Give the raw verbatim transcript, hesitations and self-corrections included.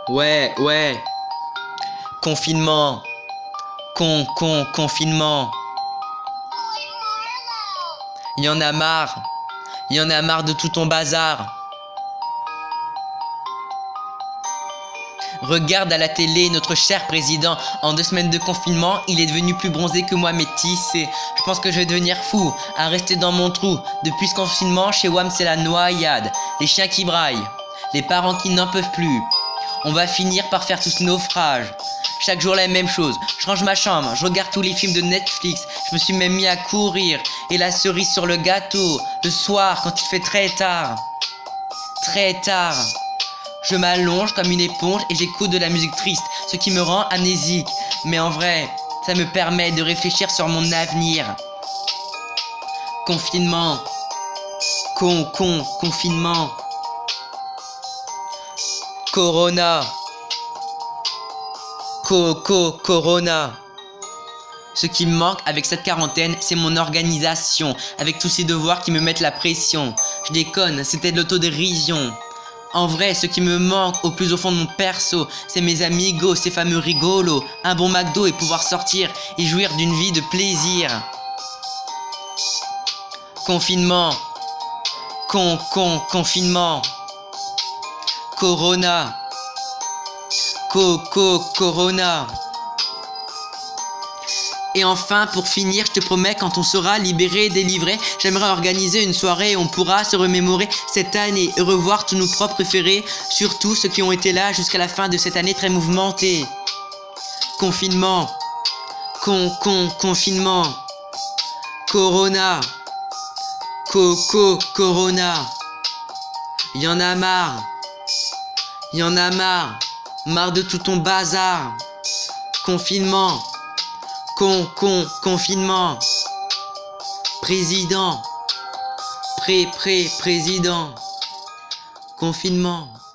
Ouais, ouais. Confinement. Con, con, confinement. Il y en a marre. Il y en a marre de tout ton bazar. Regarde à la télé notre cher président. En deux semaines de confinement, il est devenu plus bronzé que moi métissé. Je pense que je vais devenir fou à rester dans mon trou. Depuis ce confinement, chez W A M c'est la noyade. Les chiens qui braillent, les parents qui n'en peuvent plus. On va finir par faire tous naufrage. Chaque jour la même chose, je range ma chambre, je regarde tous les films de Netflix, je me suis même mis à courir. Et la cerise sur le gâteau, le soir quand il fait très tard. Très tard. Je m'allonge comme une éponge et j'écoute de la musique triste, ce qui me rend amnésique. Mais en vrai, ça me permet de réfléchir sur mon avenir. Confinement. Con, con, confinement. Corona. Co-co, corona. Ce qui me manque avec cette quarantaine, c'est mon organisation, avec tous ces devoirs qui me mettent la pression. Je déconne, c'était de l'autodérision. En vrai, ce qui me manque au plus au fond de mon perso, c'est mes amigos, ces fameux rigolos, un bon McDo et pouvoir sortir et jouir d'une vie de plaisir. Confinement. Con, con, confinement. Corona. Co-co, corona. Et enfin, pour finir, je te promets, quand on sera libéré, délivré, j'aimerais organiser une soirée où on pourra se remémorer cette année et revoir tous nos propres préférés, surtout ceux qui ont été là jusqu'à la fin de cette année très mouvementée. Confinement. Con, con, confinement. Corona. Co-co, corona. Y en a marre. Y en a marre. Marre de tout ton bazar. Confinement. Con, con, confinement. Président. Pré, pré, président. Confinement.